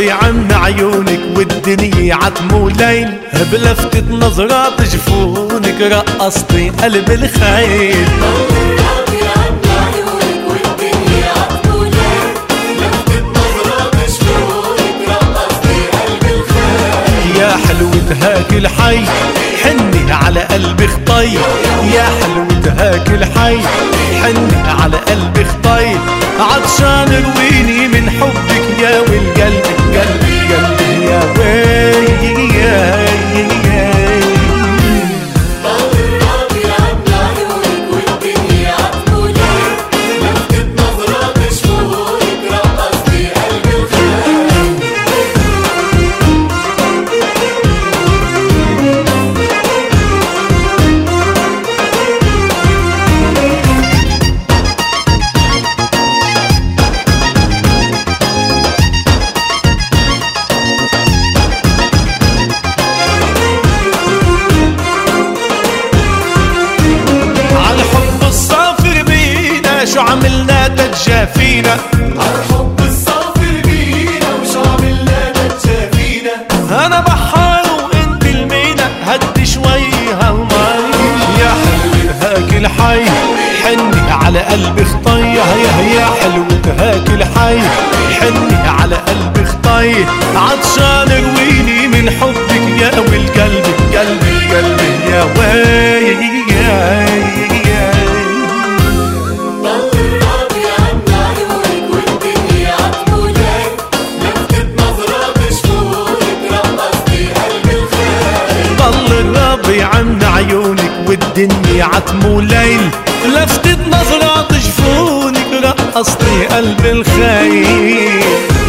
ربي عم عيونك والدنيا عتم وليل، بلفتة نظرات جفونك رقصتي قلب الخيل. ربي عم عيونك والدنيا عتم وليل، بلفتة نظرات جفونك رقصتي قلب الخيل. يا حلوة هاك الحي حني على قلبي خطي، يا حلوة هاك الحي حني على قلبي خطي، عطشان رويني من حبك يا والقلب قلبي قلبي يا ويلي يا ربي عم عيونك والدنيا عتم وليل، بلفتة نظرات جفونك رقصتي قلب الخيل. شو عملنا تتجافينا عالحب الصافر بينا وشو عملنا تتجافينا. انا بحار وانت المينا هدي شوي هالمي، يا حلوة هاك الحي حني على قلبي خطي، يا حلوة هاك الحي حني على قلبي خطي، عطشان رويني من حبك يا والقلب قلبي قلبي يا ويلي عن عيونك والدنيا عتم وليل، لفتة نظرات جفونك رقصتي قلب الخيل.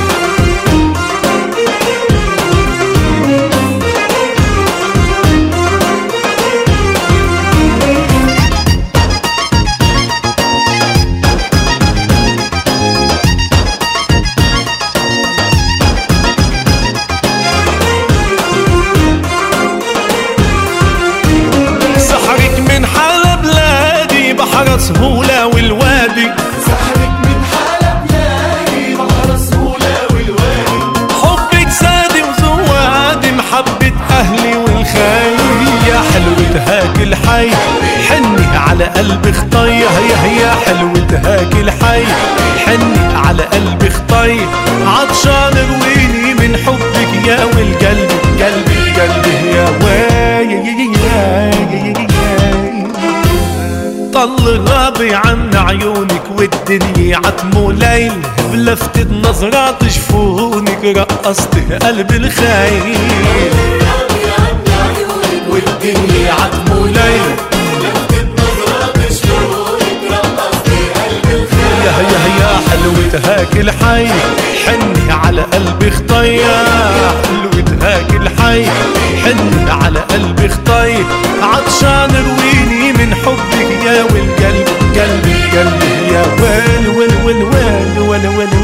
سهولة والوادي سحرك من حالة بلادي بحر سهولة والوادي، حبك زادي وزوادي محبة أهلي والخيل. يا حلوة هاك الحي حني على قلبي خطي، يا حلوة هاك الحي حني على قلبي خطي، عطشان رويني من حبك يا والقلب قلبي قلبي يا ويلي طل غابي عن عيونك والدنيا عتم وليل، بلفتة نظرات جفونك رقصتي قلب الخيل. ربي عم عيونك والدنيا عتم وليل، بلفتة نظرات جفونك رقصتي قلب الخيل. يا حلوة هاك الحي حني على قلبي خطي، يا حلوة هاك الحي حني على قلبي خطي، عطشان رويني من حبك يا والقلب قلبي قلبي يا ويل ويل ويل ويل ويل ويل